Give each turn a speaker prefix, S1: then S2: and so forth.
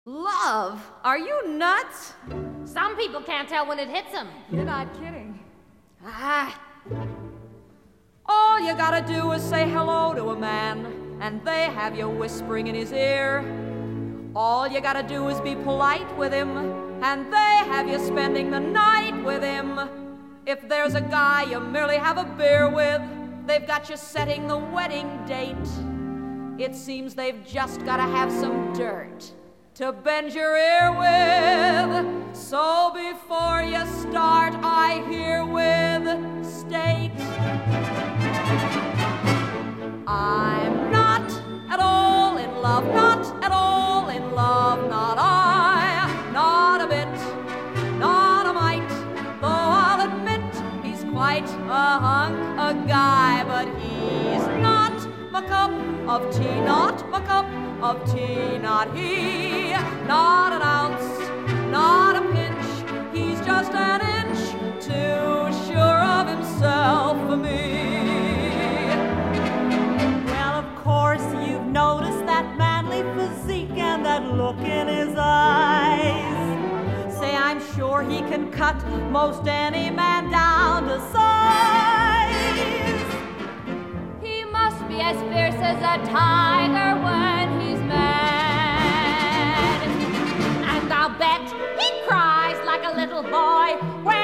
S1: Love? Are you nuts?
S2: Some people can't tell when it hits them.
S1: You're not kidding. Ah. All you gotta do is say hello to a man, and they have you whispering in his ear. All you gotta do is be polite with him, and they have you spending the night with him. If there's a guy you merely have a beer with, they've got you setting the wedding date. It seems they've just gotta have some dirt to bend your ear with. So before you start, I herewith state, I'm not at all in love, not at all in love, not I, not a bit, not a mite, though I'll admit he's quite a hunk, a guy, but he's not my cup of tea, not my cup of tea, not he, not an ounce, not a pinch, he's just an inch too sure of himself for me.
S3: Well, of course you've noticed that manly physique and that look in his eyes. Say, I'm sure he can cut most any man down to size.
S2: He must be as fierce as a tiger when he's mad. And I'll bet he cries like a little boy when